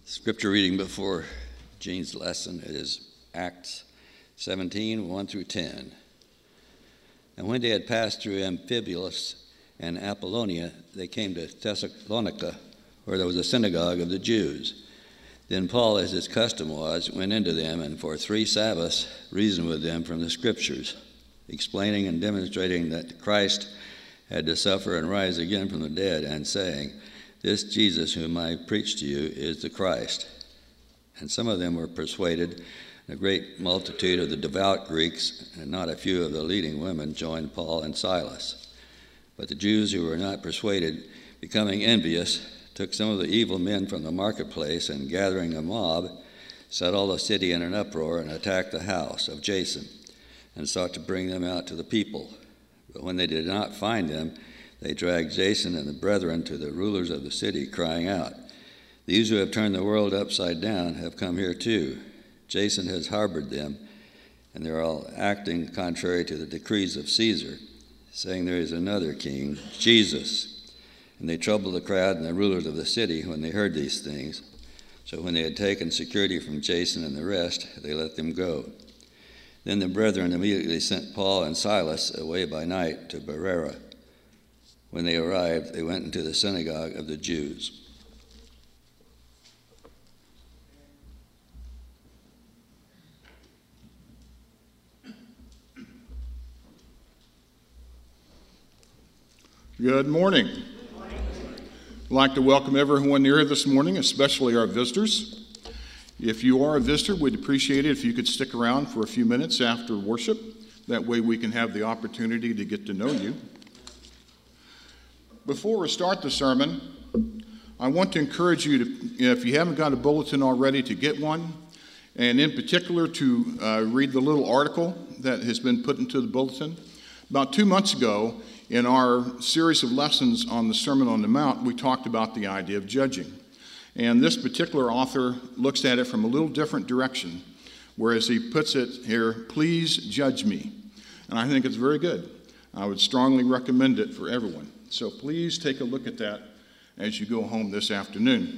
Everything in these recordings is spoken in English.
Scripture reading before Gene's lesson is Acts 17, 1 through 10. And when they had passed through Amphipolis and Apollonia, they came to Thessalonica, where there was a synagogue of the Jews. Then Paul, as his custom was, went into them, and for 3 Sabbaths reasoned with them from the Scriptures, explaining and demonstrating that Christ had to suffer and rise again from the dead, and saying, "This Jesus whom I preach to you is the Christ." And some of them were persuaded. A great multitude of the devout Greeks and not a few of the leading women joined Paul and Silas. But the Jews who were not persuaded, becoming envious, took some of the evil men from the marketplace, and gathering a mob, set all the city in an uproar and attacked the house of Jason, and sought to bring them out to the people. But when they did not find them, they dragged Jason and the brethren to the rulers of the city, crying out, "These who have turned the world upside down have come here too. Jason has harbored them, and they're all acting contrary to the decrees of Caesar, saying there is another king, Jesus." And they troubled the crowd and the rulers of the city when they heard these things. So when they had taken security from Jason and the rest, they let them go. Then the brethren immediately sent Paul and Silas away by night to Berea. When they arrived, they went into the synagogue of the Jews. Good morning. I'd like to welcome everyone here this morning, especially our visitors. If you are a visitor, we'd appreciate it if you could stick around for a few minutes after worship. That way we can have the opportunity to get to know you. Before we start the sermon, I want to encourage you to, if you haven't got a bulletin already, to get one, and in particular to read the little article that has been put into the bulletin. About 2 months ago, in our series of lessons on the Sermon on the Mount, we talked about the idea of judging. And this particular author looks at it from a little different direction, whereas he puts it here, "Please judge me." And I think it's very good. I would strongly recommend it for everyone. So please take a look at that as you go home this afternoon.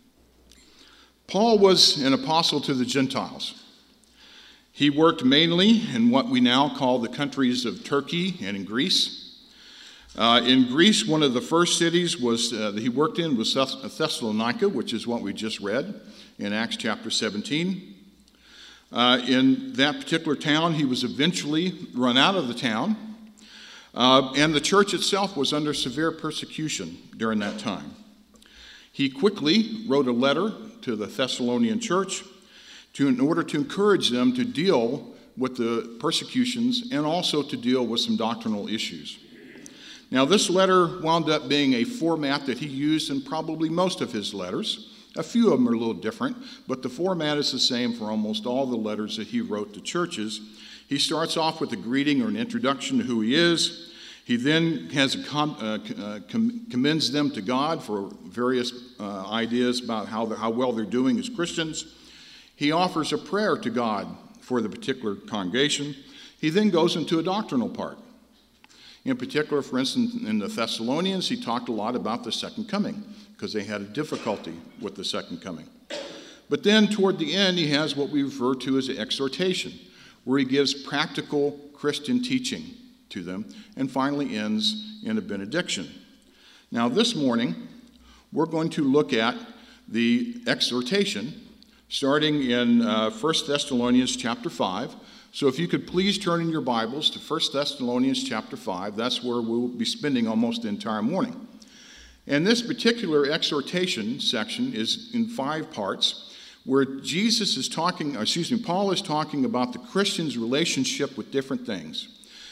Paul was an apostle to the Gentiles. He worked mainly in what we now call the countries of Turkey and in Greece. In Greece, one of the first cities that he worked in was Thessalonica, which is what we just read in Acts chapter 17. In that particular town, he was eventually run out of the town. And the church itself was under severe persecution during that time. He quickly wrote a letter to the Thessalonian church in order to encourage them to deal with the persecutions and also to deal with some doctrinal issues. Now, this letter wound up being a format that he used in probably most of his letters. A few of them are a little different, but the format is the same for almost all the letters that he wrote to churches. He starts off with a greeting or an introduction to who he is. He then commends them to God for various ideas about how well they're doing as Christians. He offers a prayer to God for the particular congregation. He then goes into a doctrinal part. In particular, for instance, in the Thessalonians, he talked a lot about the second coming because they had a difficulty with the second coming. But then toward the end, he has what we refer to as an exhortation, where he gives practical Christian teaching to them, and finally ends in a benediction. Now this morning, we're going to look at the exhortation, starting in 1 Thessalonians chapter 5. So if you could please turn in your Bibles to 1 Thessalonians chapter 5, that's where we'll be spending almost the entire morning. And this particular exhortation section is in 5 parts, where Paul is talking about the Christian's relationship with different things.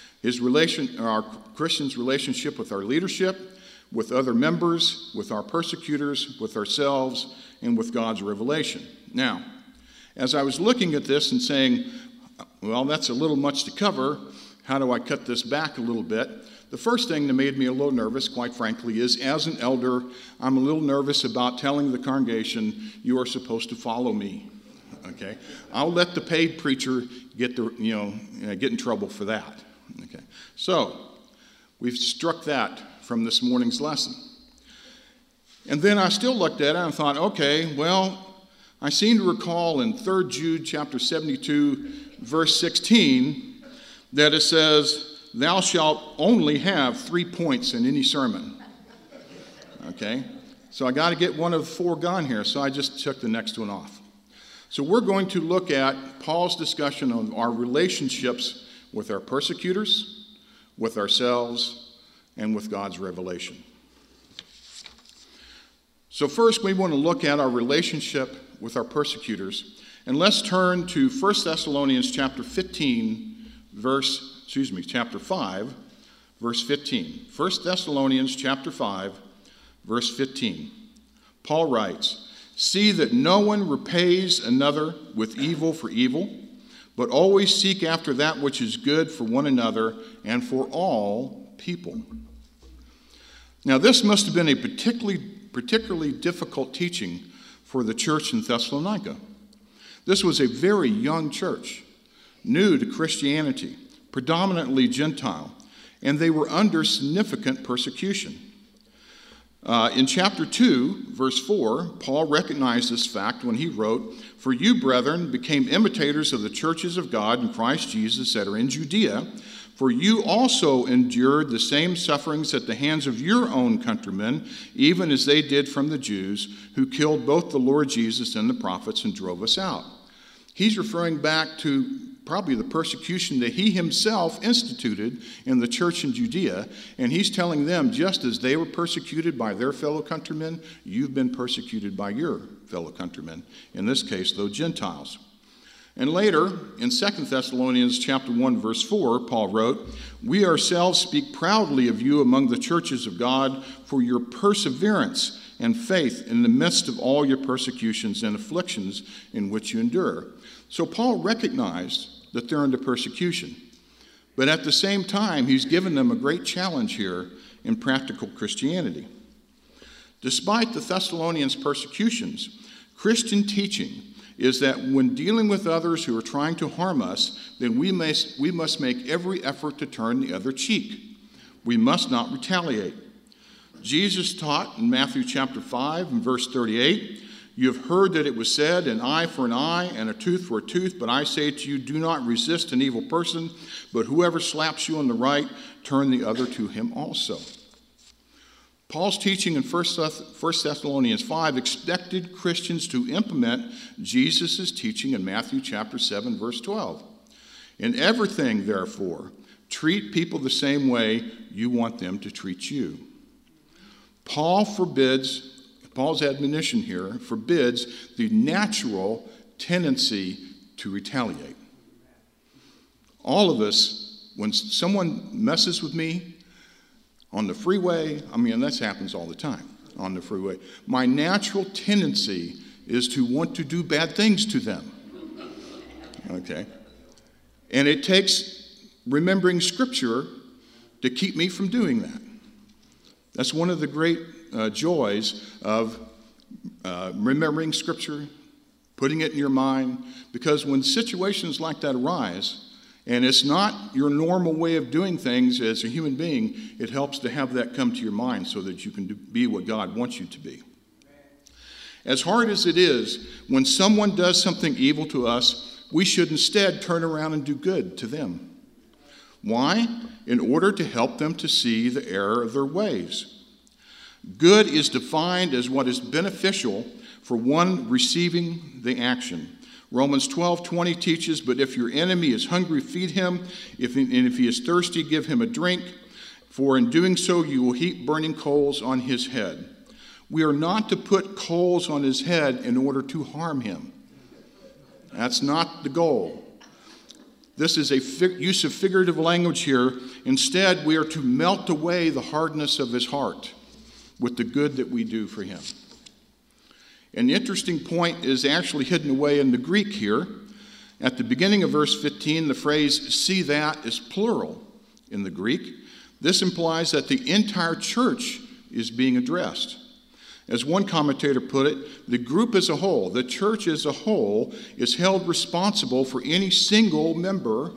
Our Christian's relationship with our leadership, with other members, with our persecutors, with ourselves, and with God's revelation. Now, as I was looking at this and saying, well, that's a little much to cover, how do I cut this back a little bit? The first thing that made me a little nervous, quite frankly, is as an elder, I'm a little nervous about telling the congregation, you are supposed to follow me. Okay? I'll let the paid preacher get in trouble for that. Okay? So, we've struck that from this morning's lesson. And then I still looked at it and thought, okay, well, I seem to recall in 3 Jude chapter 72, verse 16, that it says, thou shalt only have 3 points in any sermon. Okay? So I got to get one of 4 gone here, so I just took the next one off. So we're going to look at Paul's discussion of our relationships with our persecutors, with ourselves, and with God's revelation. So first we want to look at our relationship with our persecutors. And let's turn to 1 Thessalonians chapter 5, verse 15. 1 Thessalonians chapter 5, verse 15. Paul writes, see that no one repays another with evil for evil, but always seek after that which is good for one another and for all people. Now this must have been a particularly difficult teaching for the church in Thessalonica. This was a very young church, new to Christianity, predominantly Gentile, and they were under significant persecution. In chapter 2, verse 4, Paul recognized this fact when he wrote, for you, brethren, became imitators of the churches of God in Christ Jesus that are in Judea, for you also endured the same sufferings at the hands of your own countrymen, even as they did from the Jews, who killed both the Lord Jesus and the prophets and drove us out. He's referring back to probably the persecution that he himself instituted in the church in Judea, and he's telling them, just as they were persecuted by their fellow countrymen, you've been persecuted by your fellow countrymen, in this case, though Gentiles. And later, in 2 Thessalonians chapter 1, verse 4, Paul wrote, we ourselves speak proudly of you among the churches of God for your perseverance and faith in the midst of all your persecutions and afflictions in which you endure. So Paul recognized that they're under persecution. But at the same time, he's given them a great challenge here in practical Christianity. Despite the Thessalonians' persecutions, Christian teaching is that when dealing with others who are trying to harm us, then we must make every effort to turn the other cheek. We must not retaliate. Jesus taught in Matthew chapter 5 and verse 38, you have heard that it was said, an eye for an eye and a tooth for a tooth, but I say to you, do not resist an evil person, but whoever slaps you on the right, turn the other to him also. Paul's teaching in 1 Thessalonians 5 expected Christians to implement Jesus' teaching in Matthew chapter 7, verse 12. In everything, therefore, treat people the same way you want them to treat you. Paul's admonition here forbids the natural tendency to retaliate. All of us, when someone messes with me on the freeway, that happens all the time on the freeway, my natural tendency is to want to do bad things to them. Okay? And it takes remembering Scripture to keep me from doing that. That's one of the great joys of remembering Scripture, putting it in your mind, because when situations like that arise, and it's not your normal way of doing things as a human being, it helps to have that come to your mind so that you can be what God wants you to be. As hard as it is, when someone does something evil to us, we should instead turn around and do good to them. Why? In order to help them to see the error of their ways. Good is defined as what is beneficial for one receiving the action. Romans 12:20 teaches, but if your enemy is hungry, feed him, and if he is thirsty, give him a drink, for in doing so you will heap burning coals on his head. We are not to put coals on his head in order to harm him. That's not the goal. This is a use of figurative language here. Instead, we are to melt away the hardness of his heart with the good that we do for him. An interesting point is actually hidden away in the Greek here. At the beginning of verse 15, the phrase see that is plural in the Greek. This implies that the entire church is being addressed. As one commentator put it, the group as a whole, the church as a whole, is held responsible for any single member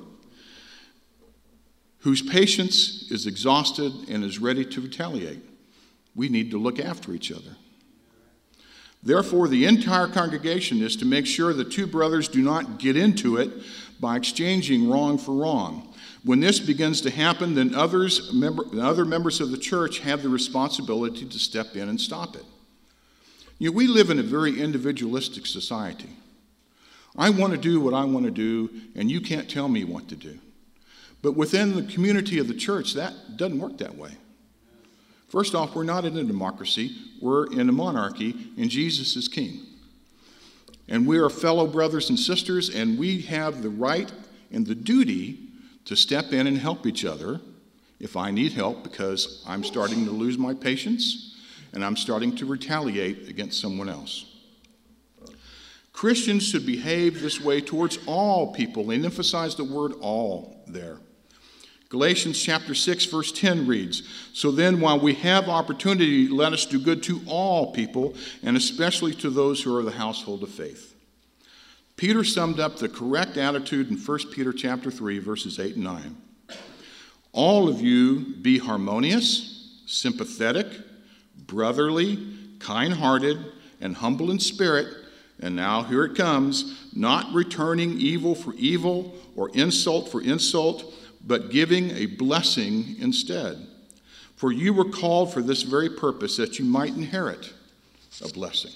whose patience is exhausted and is ready to retaliate. We need to look after each other. Therefore, the entire congregation is to make sure the two brothers do not get into it by exchanging wrong for wrong. When this begins to happen, then other members of the church have the responsibility to step in and stop it. We live in a very individualistic society. I want to do what I want to do, and you can't tell me what to do. But within the community of the church, that doesn't work that way. First off, we're not in a democracy. We're in a monarchy, and Jesus is king. And we are fellow brothers and sisters, and we have the right and the duty to step in and help each other if I need help because I'm starting to lose my patience and I'm starting to retaliate against someone else. Christians should behave this way towards all people, and emphasize the word all there. Galatians chapter 6, verse 10 reads, "So then, while we have opportunity, let us do good to all people, and especially to those who are of the household of faith." Peter summed up the correct attitude in 1 Peter chapter 3, verses 8 and 9. "All of you be harmonious, sympathetic, brotherly, kind-hearted, and humble in spirit," and now here it comes, "not returning evil for evil or insult for insult, but giving a blessing instead. For you were called for this very purpose, that you might inherit a blessing."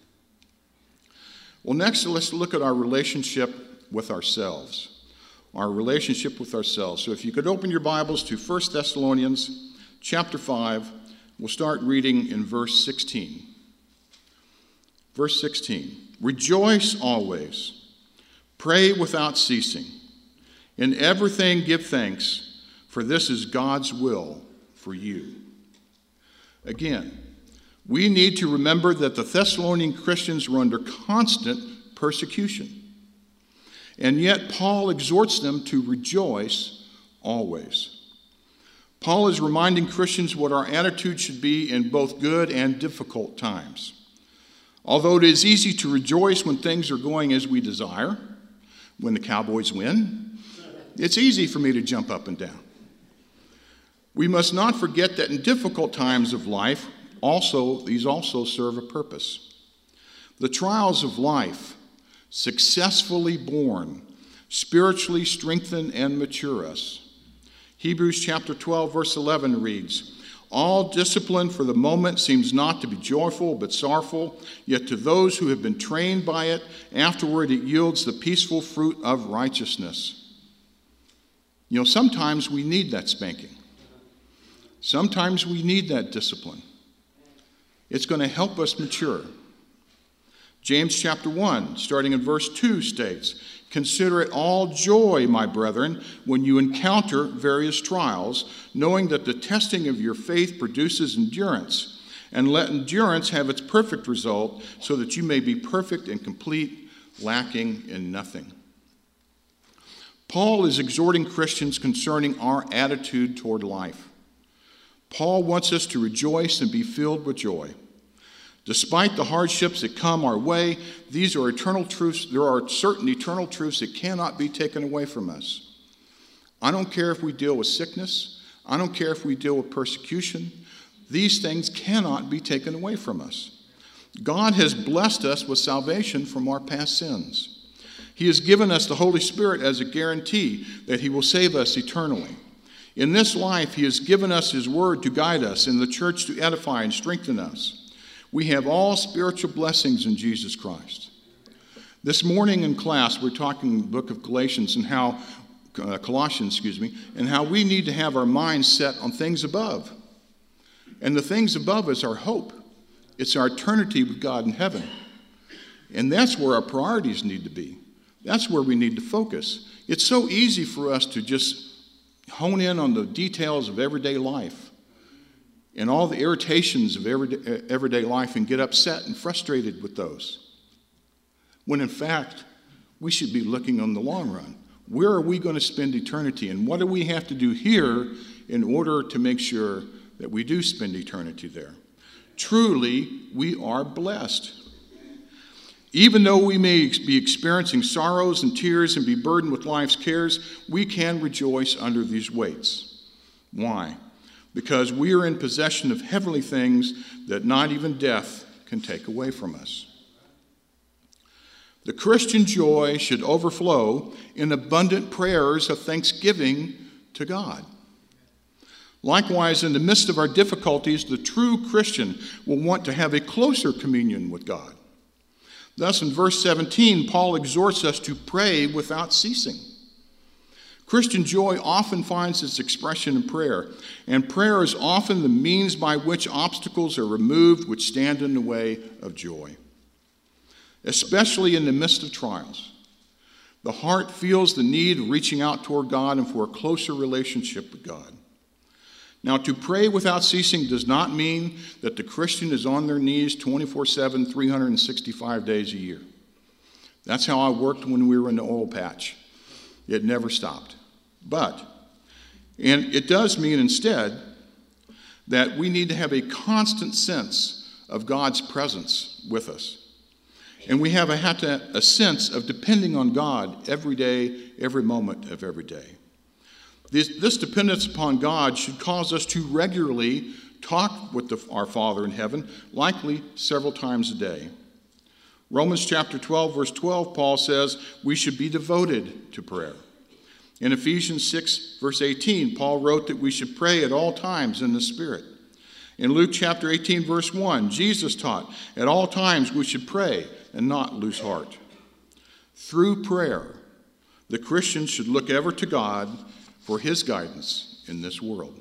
Well, next, let's look at our relationship with ourselves. Our relationship with ourselves. So if you could open your Bibles to 1 Thessalonians chapter 5, we'll start reading in verse 16. Verse 16, "Rejoice always, pray without ceasing. In everything give thanks, for this is God's will for you." Again, we need to remember that the Thessalonian Christians were under constant persecution. And yet Paul exhorts them to rejoice always. Paul is reminding Christians what our attitude should be in both good and difficult times. Although it is easy to rejoice when things are going as we desire, when the Cowboys win, it's easy for me to jump up and down. We must not forget that in difficult times of life, these also serve a purpose. The trials of life, successfully borne, spiritually strengthen and mature us. Hebrews chapter 12, verse 11 reads, "All discipline for the moment seems not to be joyful but sorrowful, yet to those who have been trained by it, afterward it yields the peaceful fruit of righteousness." Sometimes we need that spanking. Sometimes we need that discipline. It's going to help us mature. James chapter 1, starting in verse 2 states, "Consider it all joy, my brethren, when you encounter various trials, knowing that the testing of your faith produces endurance. And let endurance have its perfect result, so that you may be perfect and complete, lacking in nothing." Paul is exhorting Christians concerning our attitude toward life. Paul wants us to rejoice and be filled with joy. Despite the hardships that come our way, these are eternal truths. There are certain eternal truths that cannot be taken away from us. I don't care if we deal with sickness. I don't care if we deal with persecution. These things cannot be taken away from us. God has blessed us with salvation from our past sins. He has given us the Holy Spirit as a guarantee that He will save us eternally. In this life, He has given us His Word to guide us, and the church to edify and strengthen us. We have all spiritual blessings in Jesus Christ. This morning in class, we're talking the book of Colossians and how we need to have our minds set on things above. And the things above is our hope. It's our eternity with God in heaven. And that's where our priorities need to be. That's where we need to focus. It's so easy for us to just hone in on the details of everyday life and all the irritations of everyday life and get upset and frustrated with those. When in fact, we should be looking on the long run. Where are we going to spend eternity, and what do we have to do here in order to make sure that we do spend eternity there? Truly, we are blessed. Even though we may be experiencing sorrows and tears and be burdened with life's cares, we can rejoice under these weights. Why? Because we are in possession of heavenly things that not even death can take away from us. The Christian joy should overflow in abundant prayers of thanksgiving to God. Likewise, in the midst of our difficulties, the true Christian will want to have a closer communion with God. Thus, in verse 17, Paul exhorts us to pray without ceasing. Christian joy often finds its expression in prayer, and prayer is often the means by which obstacles are removed which stand in the way of joy. Especially in the midst of trials, the heart feels the need of reaching out toward God and for a closer relationship with God. Now, to pray without ceasing does not mean that the Christian is on their knees 24/7, 365 days a year. That's how I worked when we were in the oil patch. It never stopped. And it does mean instead that we need to have a constant sense of God's presence with us. And we have a sense of depending on God every day, every moment of every day. This dependence upon God should cause us to regularly talk with our Father in heaven, likely several times a day. Romans chapter 12, verse 12, Paul says we should be devoted to prayer. In Ephesians 6, verse 18, Paul wrote that we should pray at all times in the Spirit. In Luke chapter 18, verse 1, Jesus taught at all times we should pray and not lose heart. Through prayer, the Christian should look ever to God for his guidance in this world.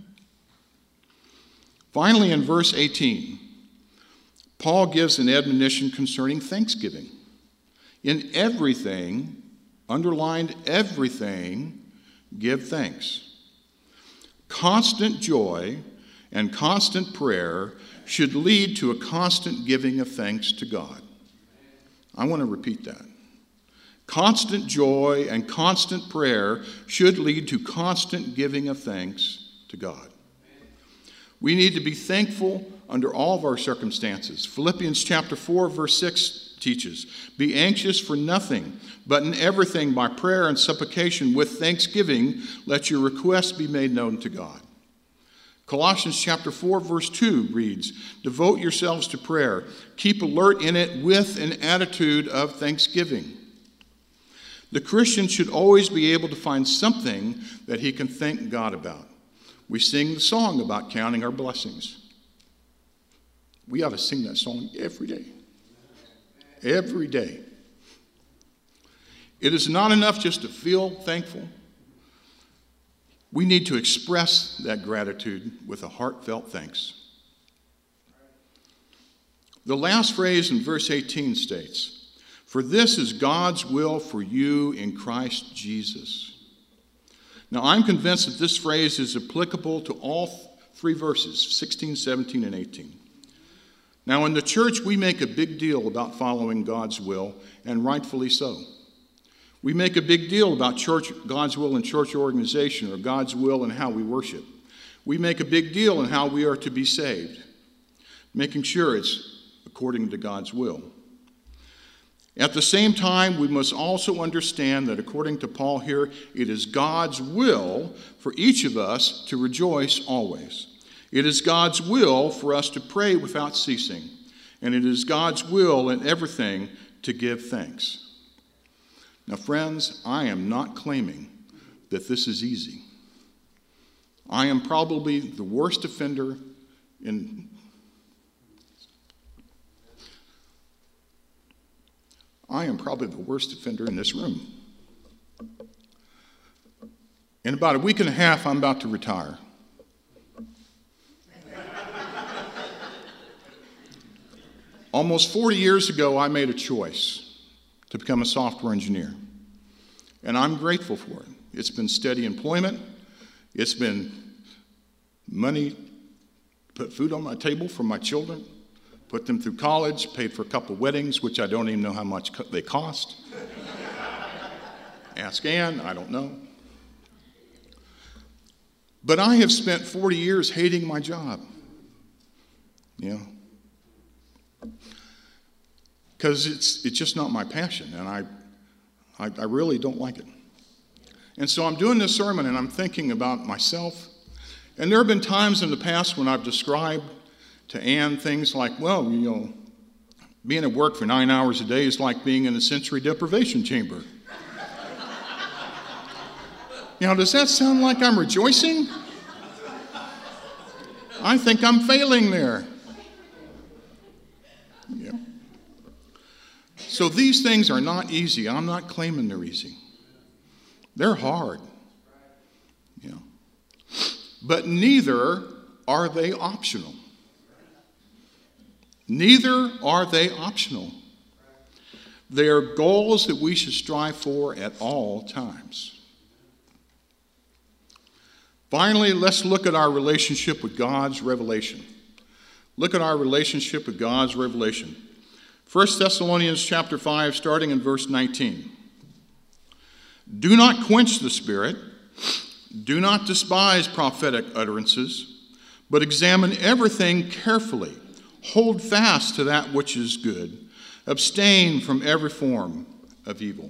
Finally, in verse 18, Paul gives an admonition concerning thanksgiving. In everything, underlined everything, give thanks. Constant joy and constant prayer should lead to a constant giving of thanks to God. I want to repeat that. Constant joy and constant prayer should lead to constant giving of thanks to God. We need to be thankful under all of our circumstances. Philippians chapter 4, verse 6 teaches, "Be anxious for nothing, but in everything by prayer and supplication with thanksgiving, let your requests be made known to God." Colossians chapter 4, verse 2 reads, "Devote yourselves to prayer. Keep alert in it with an attitude of thanksgiving." The Christian should always be able to find something that he can thank God about. We sing the song about counting our blessings. We ought to sing that song every day. Every day. It is not enough just to feel thankful. We need to express that gratitude with a heartfelt thanks. The last phrase in verse 18 states, "For this is God's will for you in Christ Jesus." Now, I'm convinced that this phrase is applicable to all three verses, 16, 17, and 18. Now, in the church, we make a big deal about following God's will, and rightfully so. We make a big deal about God's will in church organization, or God's will in how we worship. We make a big deal in how we are to be saved, making sure it's according to God's will. At the same time, we must also understand that according to Paul here, it is God's will for each of us to rejoice always. It is God's will for us to pray without ceasing, and it is God's will in everything to give thanks. Now, friends, I am not claiming that this is easy. I am probably the worst offender in this room. In about a week and a half, I'm about to retire. Almost 40 years ago, I made a choice to become a software engineer, and I'm grateful for it. It's been steady employment. It's been money to put food on my table for my children, put them through college, paid for a couple weddings, which I don't even know how much they cost. Ask Ann, I don't know. But I have spent 40 years hating my job. Because it's just not my passion, and I really don't like it. And so I'm doing this sermon, and I'm thinking about myself. And there have been times in the past when I've described to Ann things like, well, being at work for 9 hours a day is like being in a sensory deprivation chamber. Does that sound like I'm rejoicing? I think I'm failing there. Yeah. So these things are not easy. I'm not claiming they're easy. They're hard. But neither are they optional. Neither are they optional. They are goals that we should strive for at all times. Finally, let's look at our relationship with God's revelation. Look at our relationship with God's revelation. 1 Thessalonians chapter 5, starting in verse 19. Do not quench the Spirit. Do not despise prophetic utterances, but examine everything carefully. Hold fast to that which is good. Abstain from every form of evil.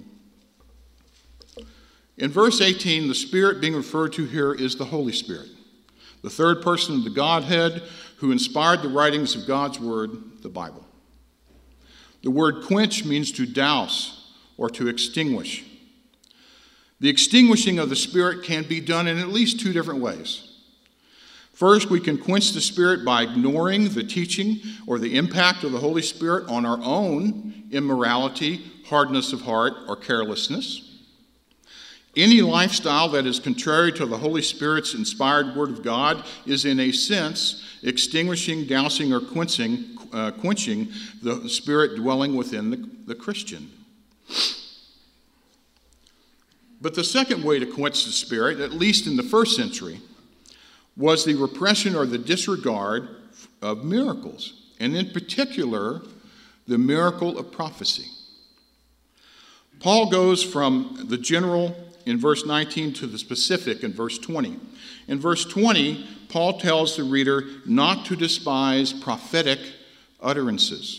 In verse 18, the Spirit being referred to here is the Holy Spirit, the third person of the Godhead who inspired the writings of God's Word, the Bible. The word quench means to douse or to extinguish. The extinguishing of the Spirit can be done in at least two different ways. First, we can quench the Spirit by ignoring the teaching or the impact of the Holy Spirit on our own immorality, hardness of heart, or carelessness. Any lifestyle that is contrary to the Holy Spirit's inspired Word of God is, in a sense, extinguishing, dousing, or quenching the Spirit dwelling within the Christian. But the second way to quench the Spirit, at least in the first century, was the repression or the disregard of miracles, and in particular, the miracle of prophecy. Paul goes from the general in verse 19 to the specific in verse 20. In verse 20, Paul tells the reader not to despise prophetic utterances.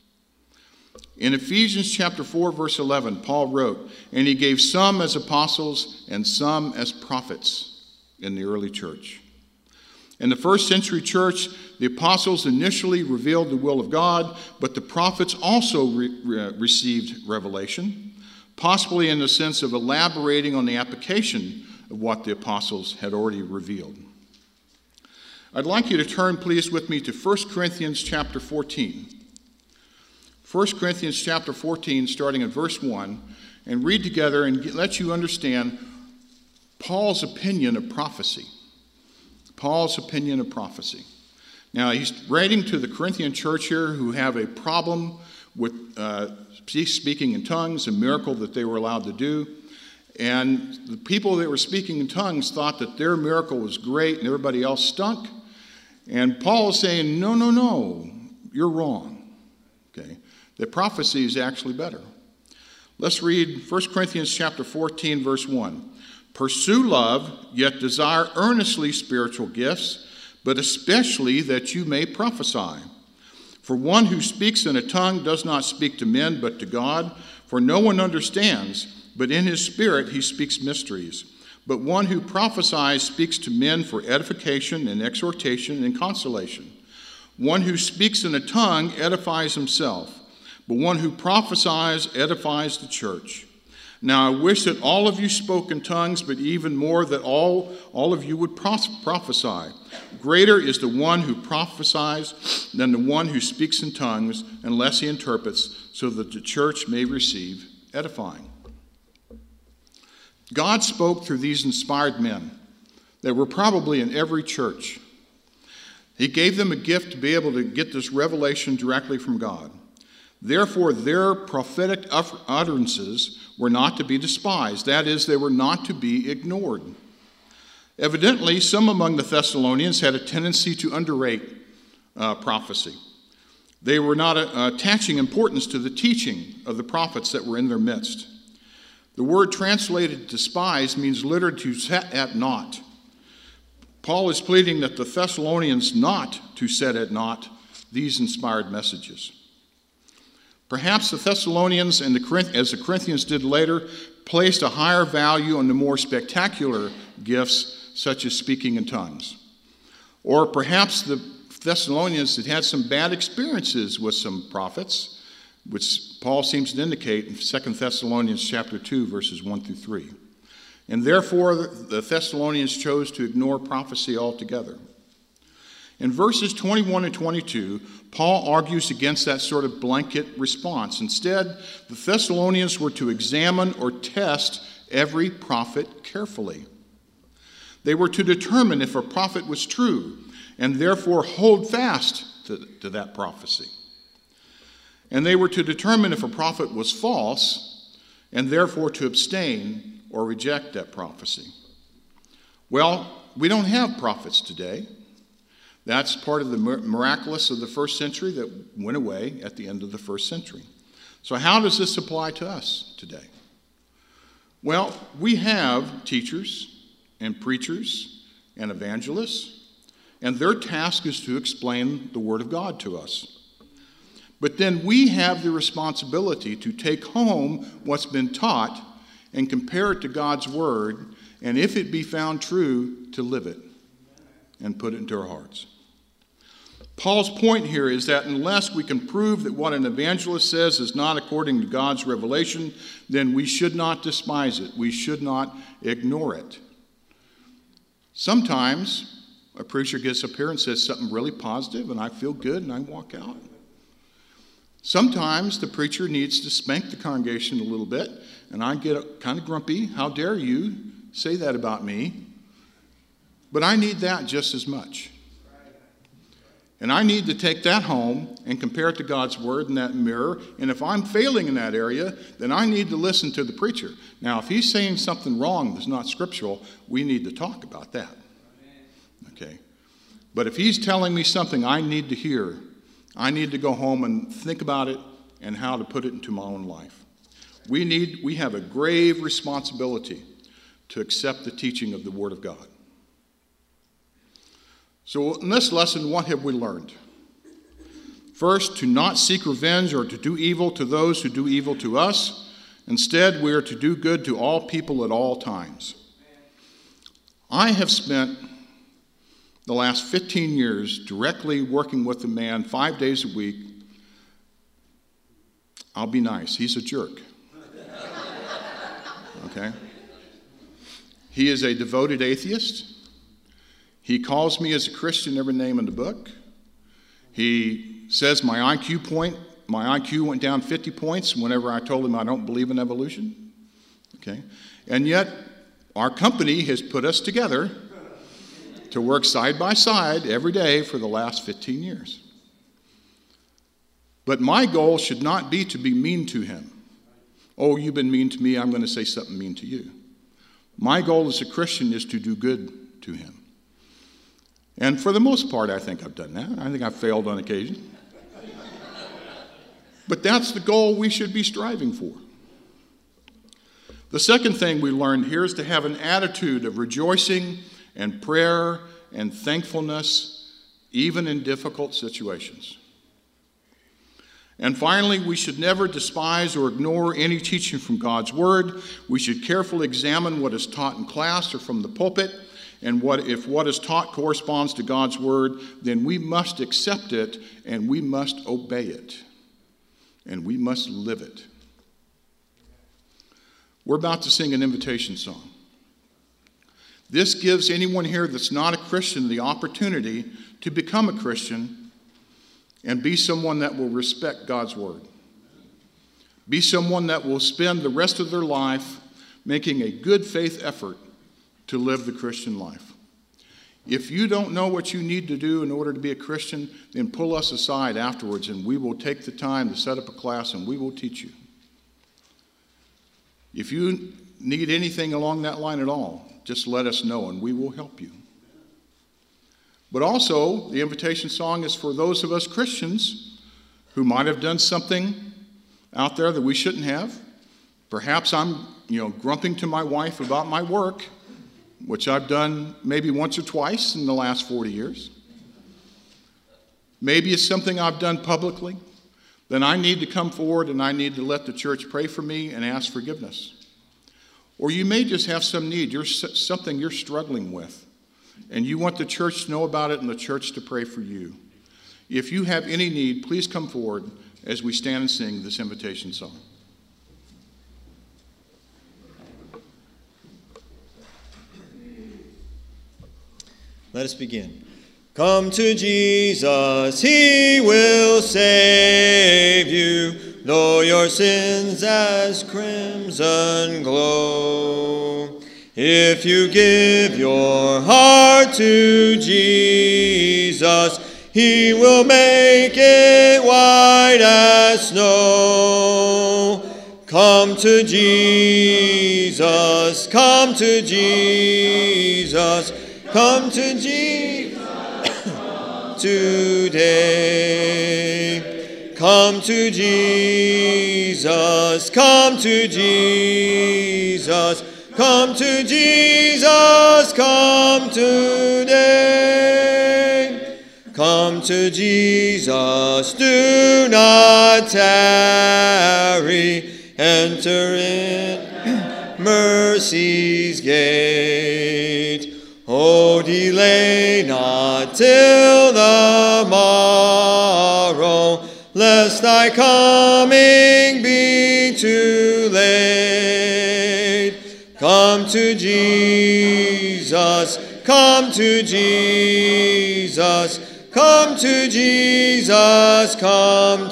In Ephesians chapter 4, verse 11, Paul wrote, and he gave some as apostles and some as prophets in the early church. In the first century church, the apostles initially revealed the will of God, but the prophets also received revelation, possibly in the sense of elaborating on the application of what the apostles had already revealed. I'd like you to turn, please, with me to 1 Corinthians chapter 14. 1 Corinthians chapter 14, starting at verse 1, and read together and let you understand Paul's opinion of prophecy. Paul's opinion of prophecy. Now, he's writing to the Corinthian church here who have a problem with speaking in tongues, a miracle that they were allowed to do. And the people that were speaking in tongues thought that their miracle was great and everybody else stunk. And Paul is saying, no, you're wrong. Okay, that prophecy is actually better. Let's read 1 Corinthians chapter 14, verse 1. Pursue love, yet desire earnestly spiritual gifts, but especially that you may prophesy. For one who speaks in a tongue does not speak to men, but to God, for no one understands, but in his spirit he speaks mysteries. But one who prophesies speaks to men for edification and exhortation and consolation. One who speaks in a tongue edifies himself, but one who prophesies edifies the church. Now I wish that all of you spoke in tongues, but even more that all of you would prophesy. Greater is the one who prophesies than the one who speaks in tongues, unless he interprets, so that the church may receive edifying. God spoke through these inspired men that were probably in every church. He gave them a gift to be able to get this revelation directly from God. Therefore, their prophetic utterances were not to be despised. That is, they were not to be ignored. Evidently, some among the Thessalonians had a tendency to underrate prophecy. They were not attaching importance to the teaching of the prophets that were in their midst. The word translated despise means literally to set at naught. Paul is pleading that the Thessalonians not to set at naught these inspired messages. Perhaps the Thessalonians, and as the Corinthians did later, placed a higher value on the more spectacular gifts, such as speaking in tongues. Or perhaps the Thessalonians had had some bad experiences with some prophets, which Paul seems to indicate in 2 Thessalonians chapter 2, verses 1 through 3. And therefore, the Thessalonians chose to ignore prophecy altogether. In verses 21 and 22, Paul argues against that sort of blanket response. Instead, the Thessalonians were to examine or test every prophet carefully. They were to determine if a prophet was true and therefore hold fast to that prophecy. And they were to determine if a prophet was false and therefore to abstain or reject that prophecy. Well, we don't have prophets today. That's part of the miraculous of the first century that went away at the end of the first century. So how does this apply to us today? Well, we have teachers and preachers and evangelists, and their task is to explain the Word of God to us. But then we have the responsibility to take home what's been taught and compare it to God's Word, and if it be found true, to live it and put it into our hearts. Paul's point here is that unless we can prove that what an evangelist says is not according to God's revelation, then we should not despise it. We should not ignore it. Sometimes a preacher gets up here and says something really positive, and I feel good, and I walk out. Sometimes the preacher needs to spank the congregation a little bit, and I get kind of grumpy. How dare you say that about me? But I need that just as much. And I need to take that home and compare it to God's Word in that mirror. And if I'm failing in that area, then I need to listen to the preacher. Now, if he's saying something wrong that's not scriptural, we need to talk about that. Okay? But if he's telling me something I need to hear, I need to go home and think about it and how to put it into my own life. We have a grave responsibility to accept the teaching of the Word of God. So in this lesson, what have we learned? First, to not seek revenge or to do evil to those who do evil to us. Instead, we are to do good to all people at all times. I have spent the last 15 years directly working with a man 5 days a week. I'll be nice. He's a jerk. Okay? He is a devoted atheist. He calls me as a Christian every name in the book. He says my IQ went down 50 points whenever I told him I don't believe in evolution. Okay? And yet, our company has put us together to work side by side every day for the last 15 years. But my goal should not be to be mean to him. Oh, you've been mean to me, I'm going to say something mean to you. My goal as a Christian is to do good to him. And for the most part, I think I've done that. I think I've failed on occasion. But that's the goal we should be striving for. The second thing we learned here is to have an attitude of rejoicing and prayer and thankfulness, even in difficult situations. And finally, we should never despise or ignore any teaching from God's Word. We should carefully examine what is taught in class or from the pulpit, and if what is taught corresponds to God's Word, then we must accept it and we must obey it. And we must live it. We're about to sing an invitation song. This gives anyone here that's not a Christian the opportunity to become a Christian and be someone that will respect God's Word. Be someone that will spend the rest of their life making a good faith effort to live the Christian life. If you don't know what you need to do in order to be a Christian, then pull us aside afterwards and we will take the time to set up a class and we will teach you. If you need anything along that line at all, just let us know and we will help you. But also, the invitation song is for those of us Christians who might have done something out there that we shouldn't have. Perhaps I'm, grumping to my wife about my work, which I've done maybe once or twice in the last 40 years. Maybe it's something I've done publicly. Then I need to come forward and I need to let the church pray for me and ask forgiveness. Or you may just have some need, something you're struggling with, and you want the church to know about it and the church to pray for you. If you have any need, please come forward as we stand and sing this invitation song. Let us begin. Come to Jesus, he will save you, though your sins as crimson glow. If you give your heart to Jesus, he will make it white as snow. Come to Jesus, come to Jesus, come to Jesus today. Come to Jesus, come to Jesus, come to Jesus, come today. Come to Jesus, do not tarry, enter in mercy's gate. Oh, delay not till the morrow, lest thy coming be too late. Come to Jesus, come to Jesus, come to Jesus, come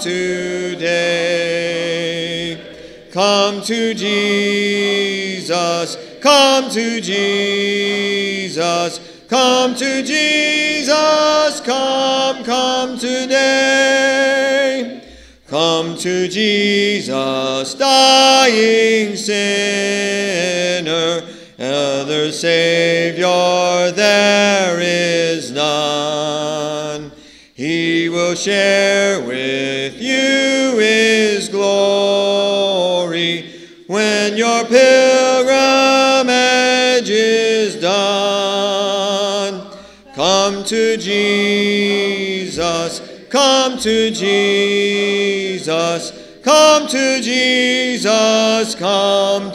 today. Come to Jesus, come to Jesus, come to Jesus, come today. Come to Jesus, dying sinner, other Savior there is none. He will share with you his glory when your pilgrimage is done. Come to Jesus, come to Jesus, come to Jesus, come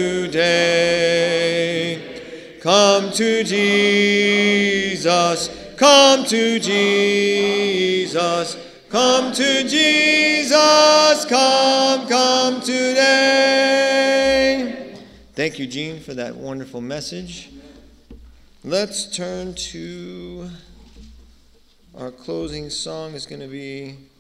today. Come to Jesus, come to Jesus, come to Jesus, come today. Thank you, Gene, for that wonderful message. Let's turn to our closing song. Is going to be